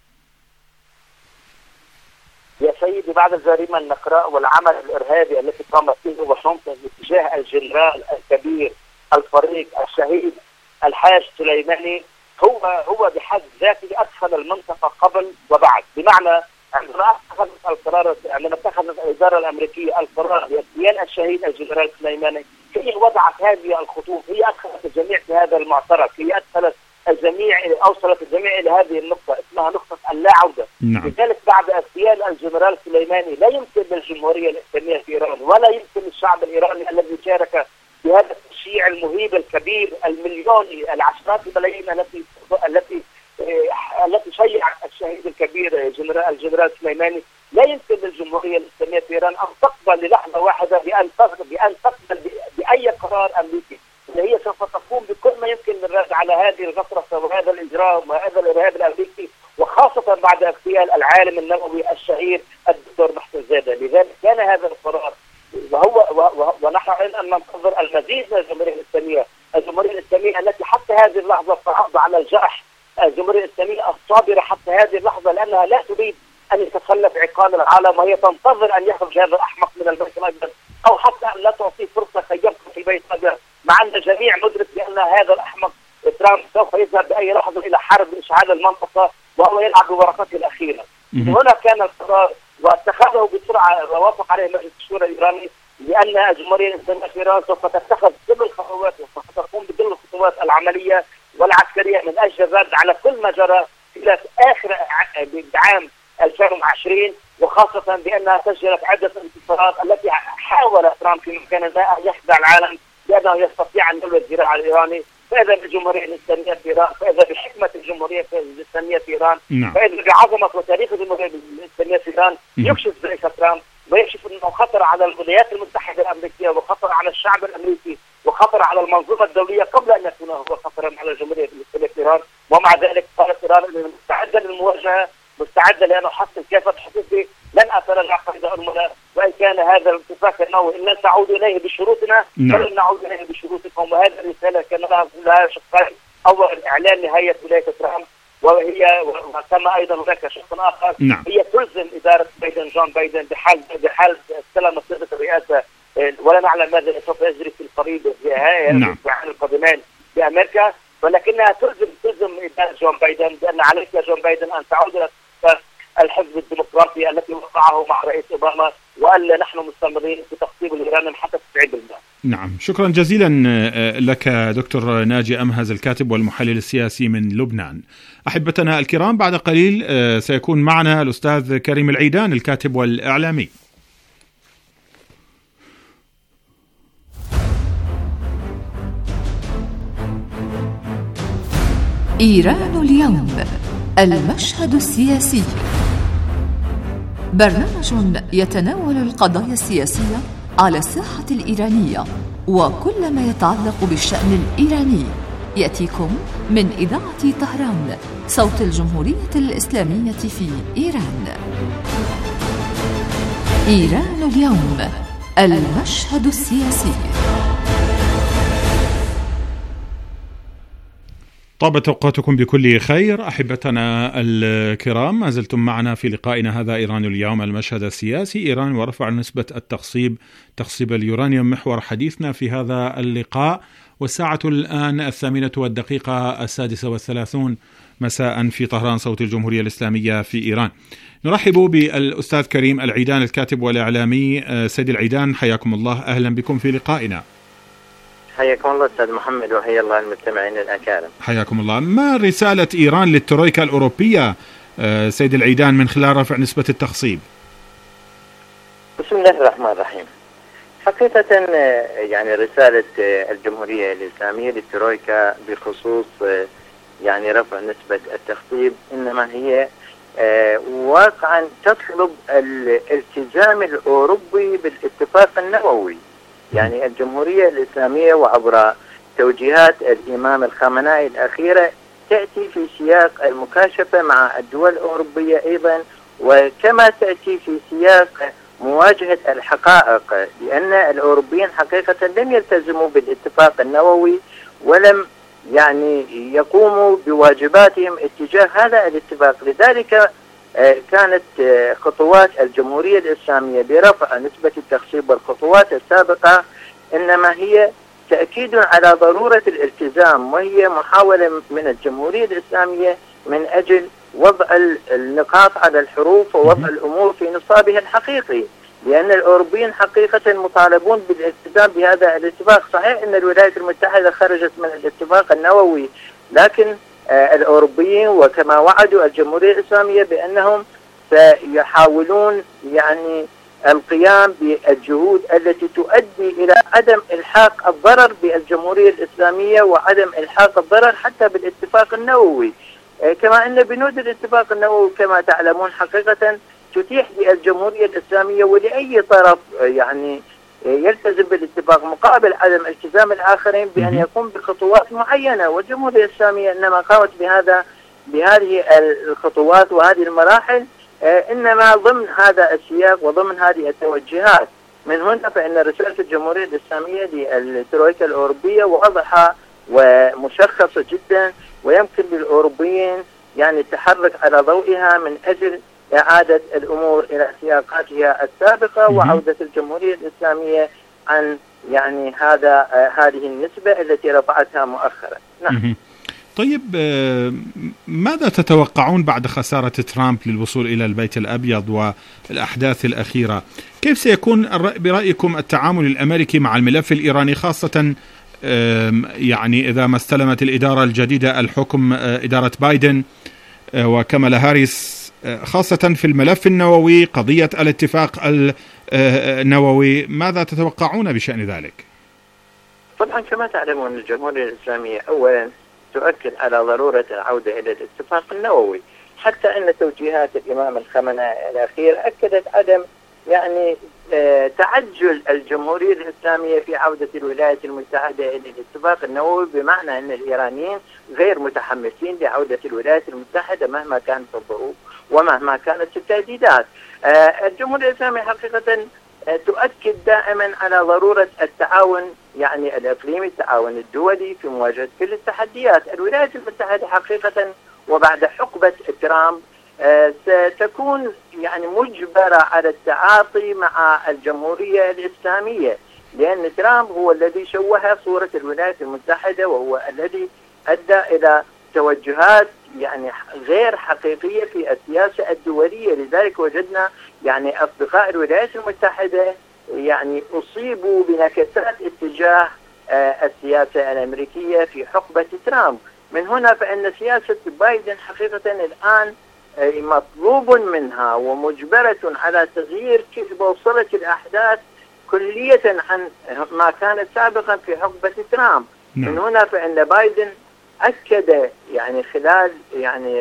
يا سيدي، بعد الجريمة النقراء والعمل الإرهابي التي قامت به واشنطن باتجاه الجنرال الكبير الفريق الشهيد الحاج سليماني هو بحد ذاته أدخل المنطقة قبل وبعد. بمعنى عندما اتخذت الإدارة الأمريكية القرار باغتيال الشهيد الجنرال سليماني، هي وضعت هذه الخطوط، هي أدخلت الجميع في هذا المعترك، هي أوصلت الجميع إلى هذه النقطة اسمها نقطة اللا عودة. لذلك بعد اغتيال الجنرال سليماني لا يمكن للجمهورية الإسلامية في إيران ولا يمكن للشعب الإيراني الذي شارك في هذا التشييع المهيب الكبير المليوني، العشرات الملايين التي شيعت الشهيد الكبير الجنرال سليماني، لا يمكن للجمهورية الإسلامية في إيران أن تقبل للحظة واحدة بأن تقبل بأي قرار أمريكي، اللي هي سوف تقوم بكل ما يمكن للرد على هذه الغطرسة وهذا الإجرام وهذا الإرهاب الأمريكي، وخاصة بعد اغتيال العالم النووي الشهير الدكتور محسن زادة. لذلك كان هذا القرار ونحن أن ننتظر المزيد من الجمهورية الإسلامية التي حتى هذه اللحظة تعض على الجرح، الجمهورية الإسلامية الصابرة حتى هذه اللحظة، لأنها لا تريد أن يتخلف عقال العالم، وهي تنتظر أن يخرج هذا الأحمق من البيت الأبيض، أو حتى أن لا تعطيه فرصة كي يبقى في البيت الأبيض، مع أن الجميع مدرك بأن هذا الأحمق ترامب سوف يذهب بأي لحظة إلى حرب إشعال المنطقة وهو يلعب بورقته الأخيرة. هنا كان القرار واتخذه بسرعة ووافق عليه مجلس الشورى الإيراني، لأن الجمهورية الإسلامية في إيران سوف تتخذ كل الخطوات وسوف تقوم بكل الخطوات العملية والعسكرية من أجل الرد على كل ما جرى إلى آخر عام 2020، وخاصة بأنها سجلت عدة انتصارات التي حاول ترامب في مكان ما أن يخدع العالم بأنه يستطيع أن يلوي الذراع الإيراني. فإذا بالجمهورية الإسلامية في إيران، فإذا بحكمة الجمهورية الإسلامية في إيران، فإذا بعظمة وتاريخ الجمهورية الإسلامية في إيران، يكشف ذلك ترامب ويكشف أنه خطر على الولايات المتحدة الأمريكية وخطر على الشعب الأمريكي وخطر على المنظومة الدولية قبل أن يكون هو خطرا على الجمهورية الإسلامية في إيران. ومع ذلك قالت إيران أنها مستعدة للمواجهة، مستعدة لأن أحصل كافة حقوقي، لن أتراجع قيد أرملة، وإن كان هذا الاتفاق النووي إن لن تعود إليه بشروطنا فلن نعود إليه بشروطكم. وهذه الرسالة كان لها شقين: أولا إعلان نهاية ولاية ترامب، وكما أيضا هناك شق آخر هي تلزم إدارة جون بايدن بحال استلم مسيرة الرئاسة، ولا نعلم ماذا سوف يجري في القريب في العام القادمان بأمريكا، ولكنها تلزم إدارة جون بايدن بأن عليك يا جون بايدن أن تعود إلى الحزب الديمقراطي التي وقعه مع رئيس أوباما، وألا نحن مستمرين في تخطيب الإيران حتى تستعيد الماء. نعم، شكرا جزيلا لك دكتور ناجي أمهز، الكاتب والمحلل السياسي من لبنان. أحبتنا الكرام، بعد قليل سيكون معنا الأستاذ كريم العيدان، الكاتب والإعلامي. إيران اليوم، المشهد السياسي، برنامج يتناول القضايا السياسية على الساحة الإيرانية وكل ما يتعلق بالشأن الإيراني، يأتيكم من إذاعة طهران، صوت الجمهورية الإسلامية في إيران. إيران اليوم، المشهد السياسي. طابت أوقاتكم بكل خير. أحبتنا الكرام، ما زلتم معنا في لقائنا هذا إيران اليوم، المشهد السياسي. إيران ورفع نسبة تخصيب اليورانيوم محور حديثنا في هذا اللقاء، والساعة الآن 8:36 مساء في طهران، صوت الجمهورية الإسلامية في إيران. نرحب بالأستاذ كريم العيدان، الكاتب والإعلامي. سيد العيدان، حياكم الله، أهلا بكم في لقائنا. حياكم الله أستاذ محمد، وحيا الله المستمعين الأكارم. حياكم الله. ما رسالة إيران للترويكا الأوروبية سيد العيدان من خلال رفع نسبة التخصيب؟ بسم الله الرحمن الرحيم. حقيقة يعني رسالة الجمهورية الإسلامية للترويكا بخصوص يعني رفع نسبة التخصيب إنما هي واقعا تطلب الالتزام الأوروبي بالاتفاق النووي. يعني الجمهورية الإسلامية وعبر توجيهات الإمام الخامنائي الأخيرة تأتي في سياق المكاشفة مع الدول الأوروبية أيضا، وكما تأتي في سياق مواجهة الحقائق، لأن الأوروبيين حقيقة لم يلتزموا بالاتفاق النووي ولم يعني يقوموا بواجباتهم اتجاه هذا الاتفاق. لذلك كانت خطوات الجمهورية الإسلامية برفع نسبة التخصيب والخطوات السابقة إنما هي تأكيد على ضرورة الالتزام، وهي محاولة من الجمهورية الإسلامية من أجل وضع النقاط على الحروف ووضع الأمور في نصابها الحقيقي، لأن الأوروبيين حقيقة مطالبون بالالتزام بهذا الاتفاق. صحيح أن الولايات المتحدة خرجت من الاتفاق النووي، لكن الأوروبيين وكما وعدوا الجمهورية الإسلامية بأنهم سيحاولون يعني القيام بالجهود التي تؤدي إلى عدم إلحاق الضرر بالجمهورية الإسلامية وعدم إلحاق الضرر حتى بالاتفاق النووي. كما أن بنود الاتفاق النووي كما تعلمون حقيقة تتيح للجمهورية الإسلامية ولأي طرف يعني يلتزم بالاتفاق مقابل عدم التزام الآخرين بأن يقوم بخطوات معينة، والجمهورية الإسلامية إنما قامت بهذه الخطوات وهذه المراحل إنما ضمن هذا السياق وضمن هذه التوجهات. من هنا فإن رسالة الجمهورية الإسلامية للترويكا الأوروبية واضحة ومشخصة جدا، ويمكن للأوروبيين يعني التحرك على ضوئها من أجل إعادة الأمور إلى سياقاتها السابقة وعودة الجمهورية الإسلامية عن يعني هذه النسبة التي رفعتها مؤخرا. نعم. طيب، ماذا تتوقعون بعد خسارة ترامب للوصول إلى البيت الأبيض والأحداث الأخيرة؟ كيف سيكون برأيكم التعامل الأمريكي مع الملف الإيراني، خاصة يعني إذا ما استلمت الإدارة الجديدة الحكم، إدارة بايدن وكامالا هاريس، خاصة في الملف النووي، قضية الاتفاق النووي؟ ماذا تتوقعون بشأن ذلك؟ طبعا كما تعلمون الجمهورية الإسلامية أولا تؤكد على ضرورة العودة إلى الاتفاق النووي، حتى أن توجيهات الإمام الخامنائي الأخير أكدت عدم يعني تعجل الجمهورية الإسلامية في عودة الولايات المتحدة إلى الاتفاق النووي، بمعنى أن الإيرانيين غير متحمسين لعودة الولايات المتحدة مهما كانت الظروف ومهما كانت التهديدات. الجمهورية الإسلامية حقيقة تؤكد دائما على ضرورة التعاون يعني الإقليمي، التعاون الدولي في مواجهة كل التحديات. الولايات المتحدة حقيقة وبعد حقبة ترامب ستكون يعني مجبرة على التعاطي مع الجمهورية الإسلامية، لأن ترامب هو الذي شوه صورة الولايات المتحدة، وهو الذي أدى إلى توجهات يعني غير حقيقية في السياسة الدولية. لذلك وجدنا يعني أصدقاء الولايات المتحدة يعني أصيبوا بنكسات اتجاه السياسة الأمريكية في حقبة ترامب. من هنا فإن سياسة بايدن حقيقة الآن مطلوب منها ومجبرة على تغيير بوصلة الأحداث كلية عن ما كانت سابقا في حقبة ترامب. من هنا فإن بايدن أكد يعني خلال يعني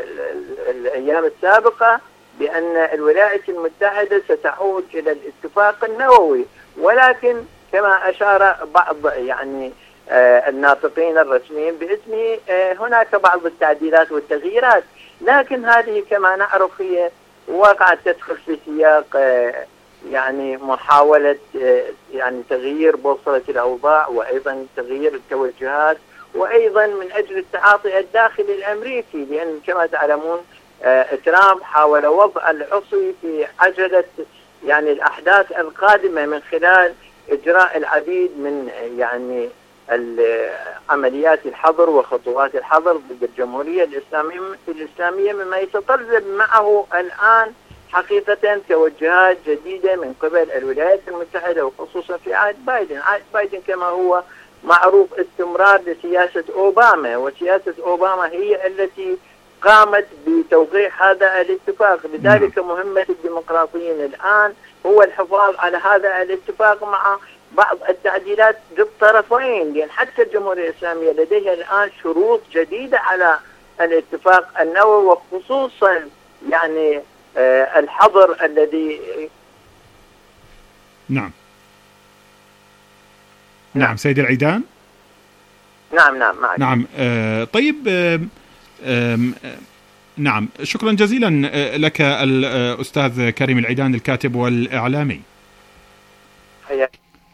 الأيام السابقة بأن الولايات المتحدة ستعود إلى الاتفاق النووي، ولكن كما أشار بعض يعني الناطقين الرسميين باسمه هناك بعض التعديلات والتغييرات، لكن هذه كما نعرف هي واقعة تدخل في سياق يعني محاولة يعني تغيير بوصلة الأوضاع، وأيضا تغيير التوجهات، وأيضا من أجل التعاطي الداخلي الأمريكي، لأن كما تعلمون ترامب حاول وضع العصي في عجلة يعني الأحداث القادمة من خلال إجراء العديد من يعني عمليات الحظر وخطوات الحظر ضد الجمهورية الإسلامية مما يتطلب معه الآن حقيقة توجهات جديدة من قبل الولايات المتحدة، وخصوصا في عهد بايدن كما هو معروف استمرار لسياسة أوباما، وسياسة أوباما هي التي قامت بتوقيع هذا الاتفاق. لذلك مهمة الديمقراطيين الآن هو الحفاظ على هذا الاتفاق مع بعض التعديلات للطرفين، لأن حتى الجمهورية الإسلامية لديها الآن شروط جديدة على الاتفاق النووي، وخصوصا يعني الحظر الذي نعم سيد العيدان. نعم معك. نعم طيب نعم شكرا جزيلا لك الأستاذ كريم العيدان الكاتب والإعلامي. حياك.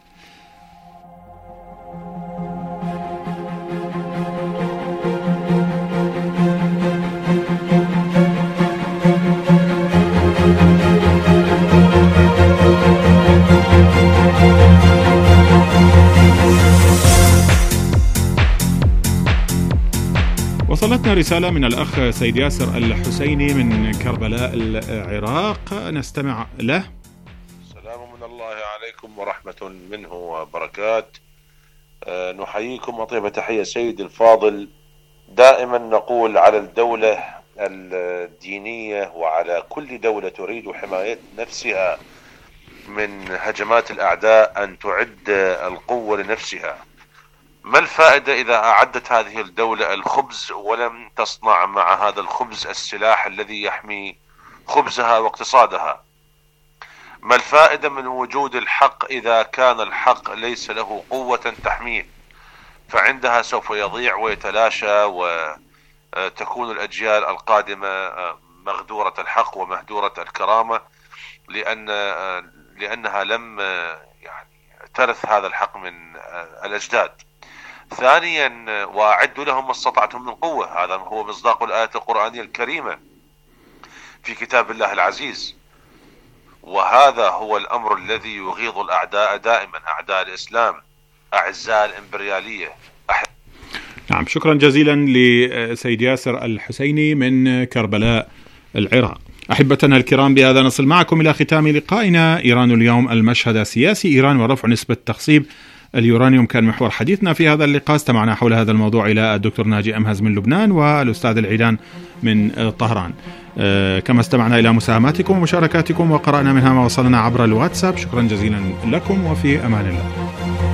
وصلتنا رسالة من الأخ سيد ياسر الحسيني من كربلاء العراق، نستمع له. السلام من الله عليكم ورحمة منه وبركات. نحييكم أطيب تحية سيد الفاضل. دائما نقول على الدولة الدينية وعلى كل دولة تريد حماية نفسها من هجمات الأعداء أن تعد القوة لنفسها. ما الفائدة إذا أعدت هذه الدولة الخبز ولم تصنع مع هذا الخبز السلاح الذي يحمي خبزها واقتصادها؟ ما الفائدة من وجود الحق إذا كان الحق ليس له قوة تحميه؟ فعندها سوف يضيع ويتلاشى، وتكون الأجيال القادمة مغدورة الحق ومهدورة الكرامة، لأنها لم ترث هذا الحق من الأجداد. ثانيا، وأعدوا لهم ما استطعتم من قوة، هذا هو مصداق الآية القرآنية الكريمة في كتاب الله العزيز، وهذا هو الأمر الذي يغيظ الأعداء دائما، أعداء الإسلام، أعزاء الإمبريالية. نعم شكرا جزيلا لسيد ياسر الحسيني من كربلاء العراق. أحبتنا الكرام، بهذا نصل معكم إلى ختام لقائنا إيران اليوم، المشهد السياسي. إيران ورفع نسبة تخصيب اليورانيوم كان محور حديثنا في هذا اللقاء. استمعنا حول هذا الموضوع إلى الدكتور ناجي أمهز من لبنان والأستاذ العيدان من طهران. كما استمعنا إلى مساهماتكم ومشاركاتكم وقرأنا منها ما وصلنا عبر الواتساب. شكرا جزيلا لكم وفي أمان الله.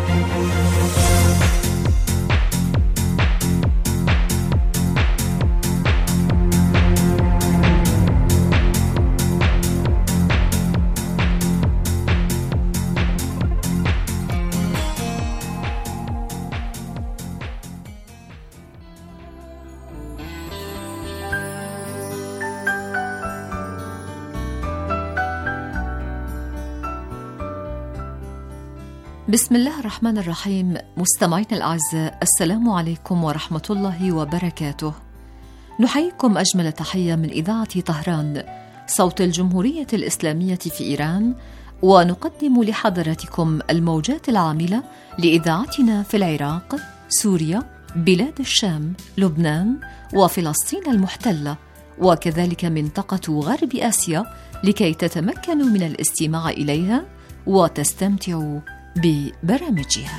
بسم الله الرحمن الرحيم. مستمعينا الأعزاء، السلام عليكم ورحمة الله وبركاته. نحييكم أجمل تحية من إذاعة طهران، صوت الجمهورية الإسلامية في إيران، ونقدم لحضراتكم الموجات العاملة لإذاعتنا في العراق، سوريا، بلاد الشام، لبنان، وفلسطين المحتلة، وكذلك منطقة غرب آسيا، لكي تتمكنوا من الاستماع إليها وتستمتعوا ببرامجها.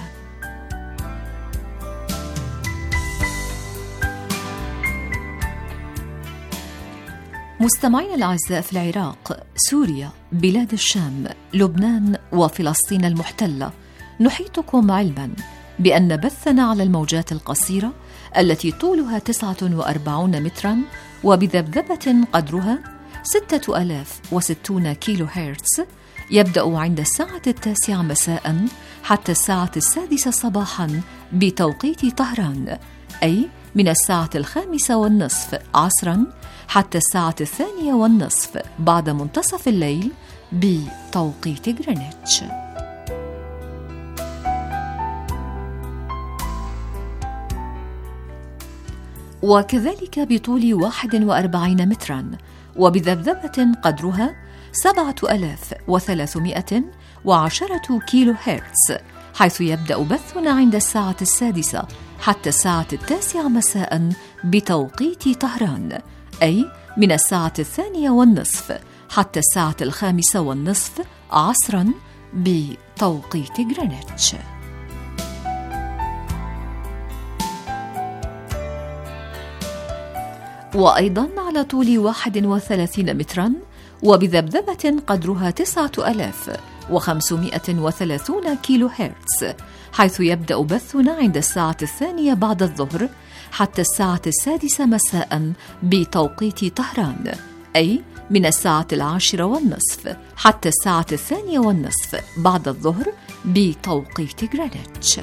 مستمعينا الأعزاء، في العراق، سوريا، بلاد الشام، لبنان، وفلسطين المحتلة، نحيطكم علما بأن بثنا على الموجات القصيرة التي طولها 49 مترا وبذبذبة قدرها 6060 كيلو هرتز يبدأ عند الساعة 9 مساء حتى الساعة 6 صباحا بتوقيت طهران، أي من الساعة 5:30 عصرا حتى الساعة 2:30 بعد منتصف الليل بتوقيت غرينتش. وكذلك بطول 41 مترا وبذبذبة قدرها 7310 كيلو هرتز حيث يبدأ بثنا عند الساعة 6 حتى الساعة 9 مساء بتوقيت طهران، أي من الساعة 2:30 حتى الساعة 5:30 عصرا بتوقيت غرينتش. وأيضا على طول 31 مترا وبذبذبة قدرها 9530 كيلو هرتز، حيث يبدأ بثنا عند الساعة 2 بعد الظهر حتى الساعة 6 مساء بتوقيت طهران، أي من الساعة 10:30 حتى الساعة 2:30 بعد الظهر بتوقيت غرينتش.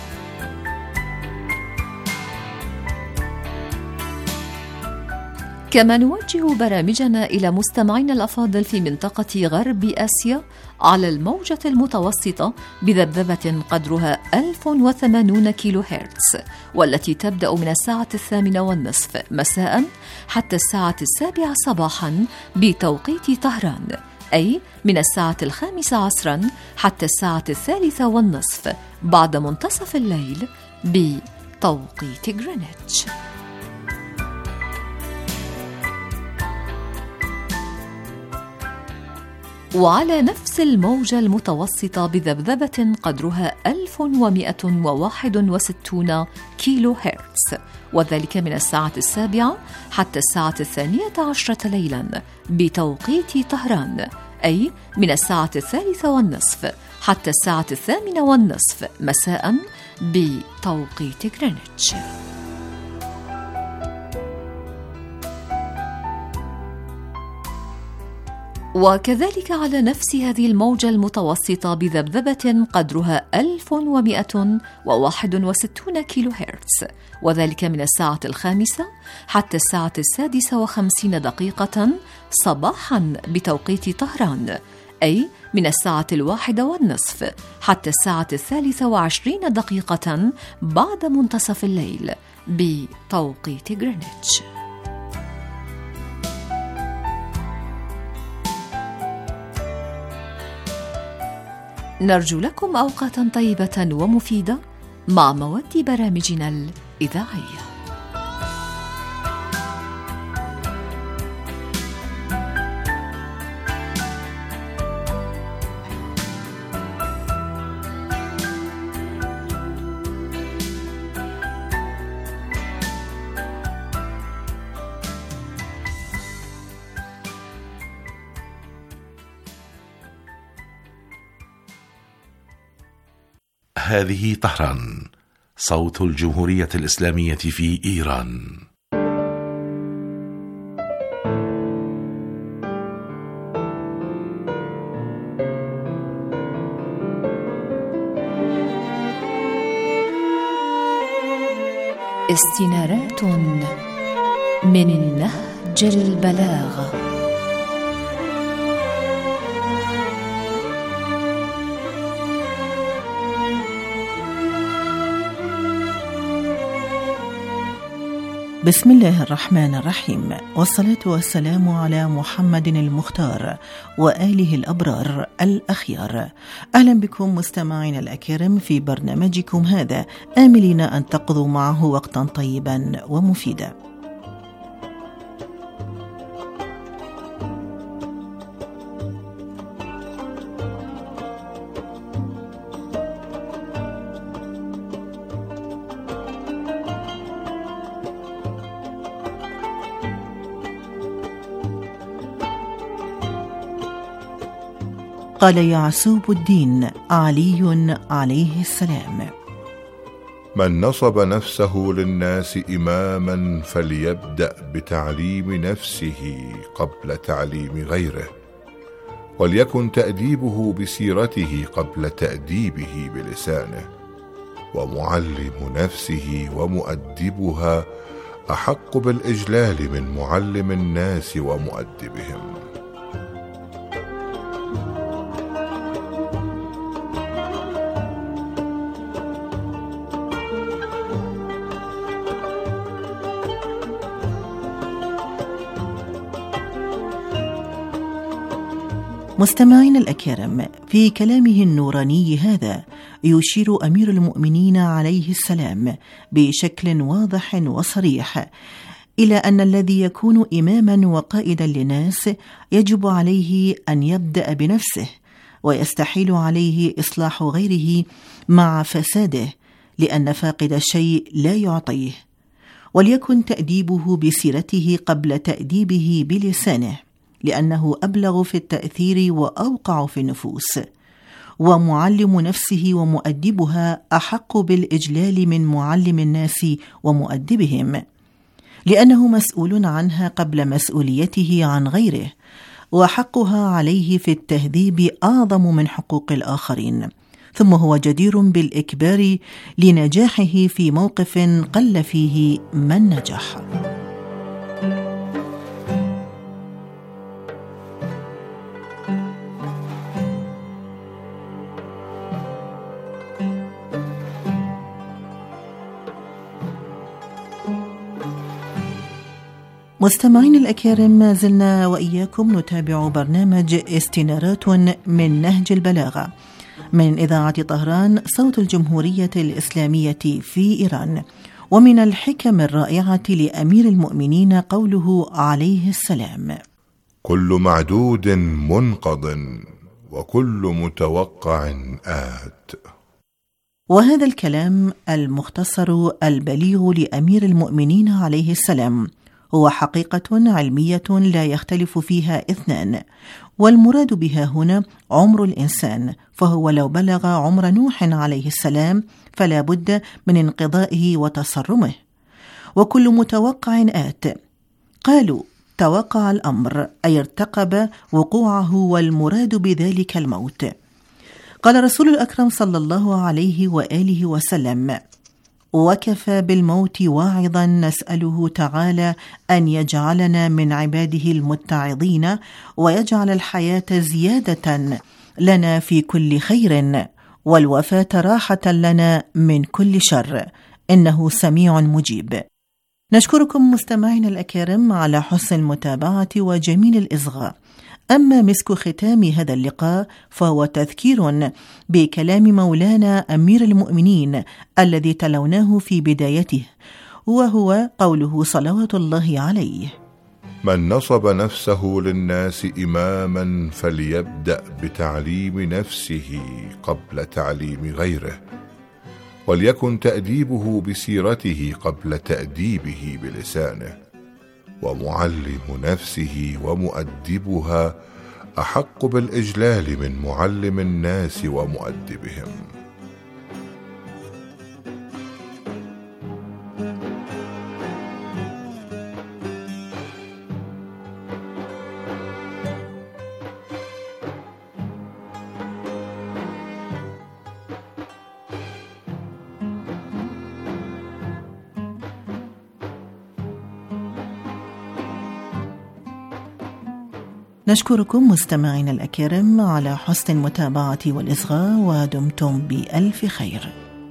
كما نوجه برامجنا إلى مستمعينا الأفاضل في منطقة غرب آسيا على الموجة المتوسطة بذبذبة قدرها 1080 كيلو هرتز، والتي تبدأ من الساعة 8:30 مساء حتى الساعة 7 صباحا بتوقيت طهران، أي من الساعة 5 عصرا حتى الساعة 3:30 بعد منتصف الليل بتوقيت غرينتش. وعلى نفس الموجة المتوسطة بذبذبة قدرها 1161 كيلو هرتز، وذلك من الساعة 7 حتى الساعة 12 ليلا بتوقيت طهران، أي من الساعة 3:30 حتى الساعة 8:30 مساء بتوقيت غرينتش. وكذلك على نفس هذه الموجة المتوسطة بذبذبة قدرها 1161 كيلو هرتز، وذلك من الساعة 5 حتى الساعة 6:50 صباحا بتوقيت طهران، أي من الساعة 1:30 حتى الساعة 23 بعد منتصف الليل بتوقيت غرينتش. نرجو لكم أوقاتا طيبة ومفيدة مع مواد برامجنا الإذاعية. هذه طهران، صوت الجمهورية الإسلامية في إيران. استنارات من نهج البلاغة. بسم الله الرحمن الرحيم، والصلاة والسلام على محمد المختار وآله الأبرار الأخيار. أهلا بكم مستمعين الأكارم في برنامجكم هذا، آملين أن تقضوا معه وقتا طيبا ومفيدا. قال يعسوب الدين علي عليه السلام: من نصب نفسه للناس إماما فليبدأ بتعليم نفسه قبل تعليم غيره، وليكن تأديبه بسيرته قبل تأديبه بلسانه، ومعلم نفسه ومؤدبها أحق بالإجلال من معلم الناس ومؤدبهم. مستمعين الأكارم، في كلامه النوراني هذا يشير أمير المؤمنين عليه السلام بشكل واضح وصريح إلى أن الذي يكون إماما وقائدا للناس يجب عليه أن يبدأ بنفسه، ويستحيل عليه إصلاح غيره مع فساده، لأن فاقد الشيء لا يعطيه. وليكن تأديبه بسيرته قبل تأديبه بلسانه، لأنه أبلغ في التأثير وأوقع في النفوس. ومعلم نفسه ومؤدبها أحق بالإجلال من معلم الناس ومؤدبهم، لأنه مسؤول عنها قبل مسؤوليته عن غيره، وحقها عليه في التهذيب أعظم من حقوق الآخرين. ثم هو جدير بالإكبار لنجاحه في موقف قل فيه من نجح. مستمعين الأكارم، ما زلنا وإياكم نتابع برنامج استنارات من نهج البلاغة من إذاعة طهران صوت الجمهورية الإسلامية في إيران. ومن الحكم الرائعة لأمير المؤمنين قوله عليه السلام: كل معدود منقض وكل متوقع آت. وهذا الكلام المختصر البليغ لأمير المؤمنين عليه السلام هو حقيقة علمية لا يختلف فيها اثنان، والمراد بها هنا عمر الإنسان، فهو لو بلغ عمر نوح عليه السلام فلا بد من انقضائه وتصرمه. وكل متوقع آت، قالوا توقع الأمر أي ارتقب وقوعه، والمراد بذلك الموت. قال رسول الأكرم صلى الله عليه وآله وسلم: وكفى بالموت واعظا، نسأله تعالى أن يجعلنا من عباده المتعظين، ويجعل الحياة زيادة لنا في كل خير، والوفاة راحة لنا من كل شر، إنه سميع مجيب. نشكركم مستمعين الأكارم على حسن المتابعة وجميل الإصغاء. أما مسك ختام هذا اللقاء فهو تذكير بكلام مولانا أمير المؤمنين الذي تلوناه في بدايته، وهو قوله صلوات الله عليه: من نصب نفسه للناس إماما فليبدأ بتعليم نفسه قبل تعليم غيره، وليكن تأديبه بسيرته قبل تأديبه بلسانه، ومعلم نفسه ومؤدبها أحق بالإجلال من معلم الناس ومؤدبهم. نشكركم مستمعينا الأكارم على حسن المتابعة والإصغاء، ودمتم بألف خير.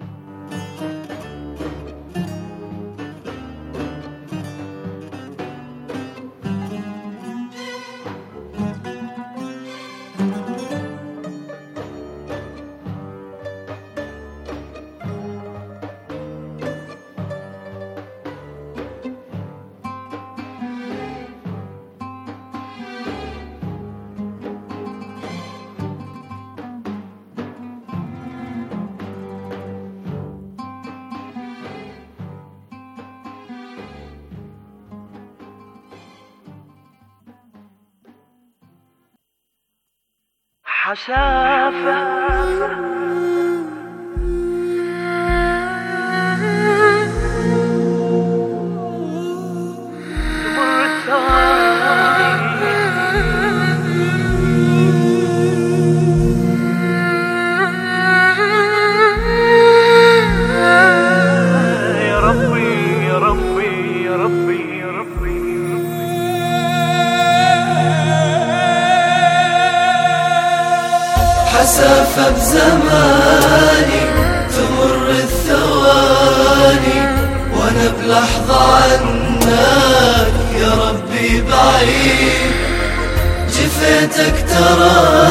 حشافة حسافة بزماني تمر الثواني وانا بلحظة عنك يا ربي بعيد، جفيتك تراني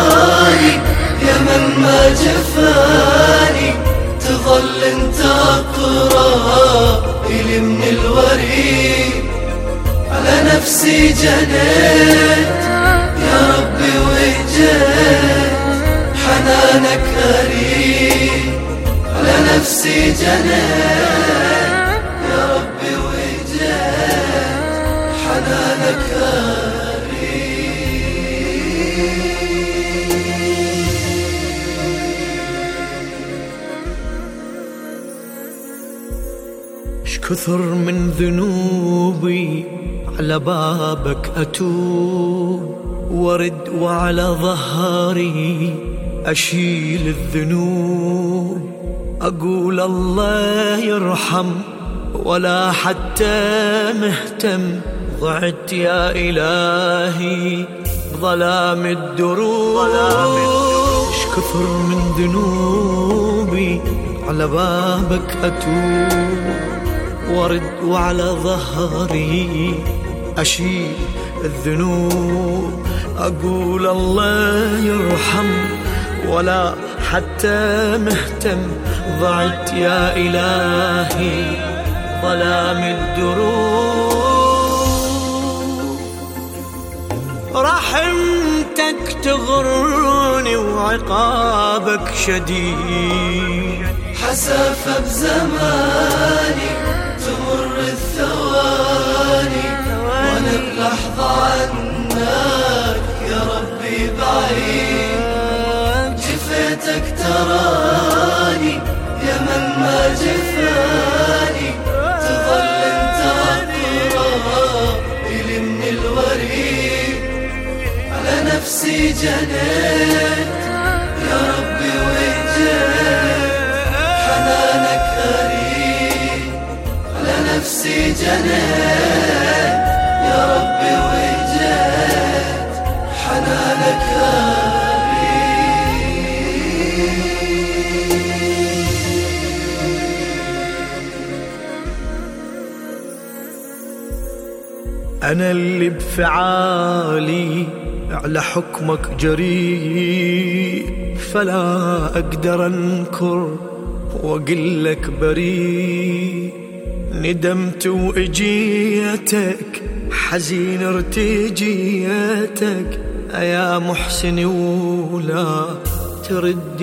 نفسي جنيت يا ربي وجيت حنانك أريد على نفسي جنيت يا ربي وجيت حنانك كثر من ذنوبي على بابك أتوب ورد وعلى ظهري أشيل الذنوب أقول الله يرحم ولا حتى مهتم ضعت يا إلهي بظلام الدروب كثر من ذنوبي على بابك أتوب ورد وعلى ظهري أشيل الذنوب أقول الله يرحم ولا حتى مهتم ضعت يا إلهي ظلام الدروب رحمتك تغرني وعقابك شديد حسافة بزماني تمر الثواني وانا بلحظة عنك يا ربي بعيد جفيتك تراني يا من ما جفاني تظل انت اقرب الي من الوريد على نفسي جنيت يا ربي وجيت حنانك أريد على نفسي جنيت يا ربي وجيت حنانك أنا اللي بفعالي على حكمك جريء فلا أقدر أنكر وأقلك بريء ندمت وإجيتك حزين ارتجيتك يا محسن ولا ترد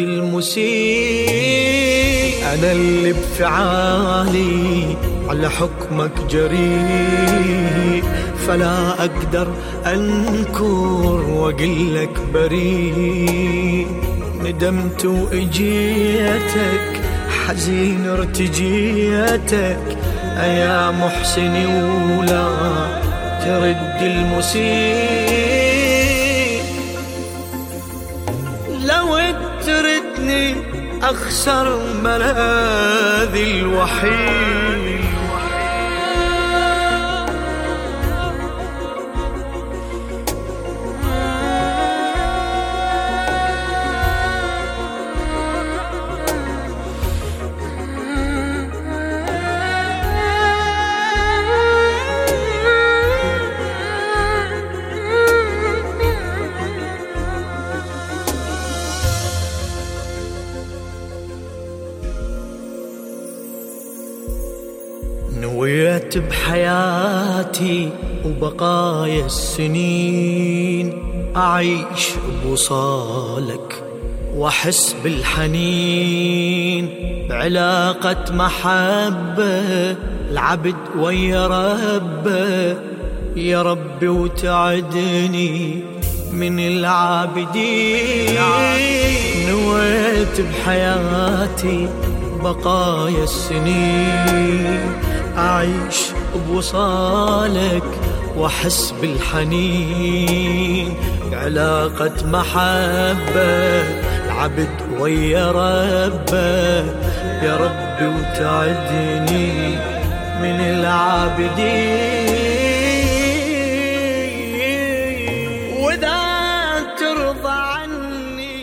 المسيء أنا اللي بفعالي على حكمك جريء فلا أقدر أنكر وأقلك بريء ندمت وإجيتك حزين ارتجيتك يا محسن ولا ترد المسيء لو تردني أخسر ملاذي الوحيد نويت بحياتي وبقايا السنين أعيش بوصالك وأحس بالحنين بعلاقة محبة العبد ويا ربه يا ربي وتعدني من العابدين نويت بحياتي بقايا السنين أعيش بوصالك وأحس بالحنين علاقة محبة العبد ويا ربه يا ربي وتعدني من العابدين